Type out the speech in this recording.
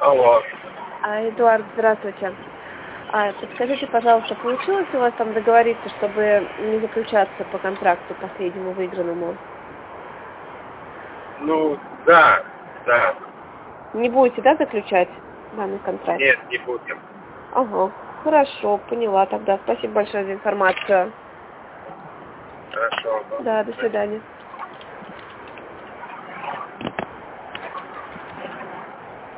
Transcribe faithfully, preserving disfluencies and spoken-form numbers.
Алло. А, Эдуард, здравствуйте. А, подскажите, пожалуйста, получилось у вас там договориться, чтобы не заключаться по контракту последнему выигранному? Ну, да, да. Не будете, да, заключать данный контракт? Нет, не будем. Ага, хорошо, поняла тогда. Спасибо большое за информацию. Хорошо. Да, до свидания.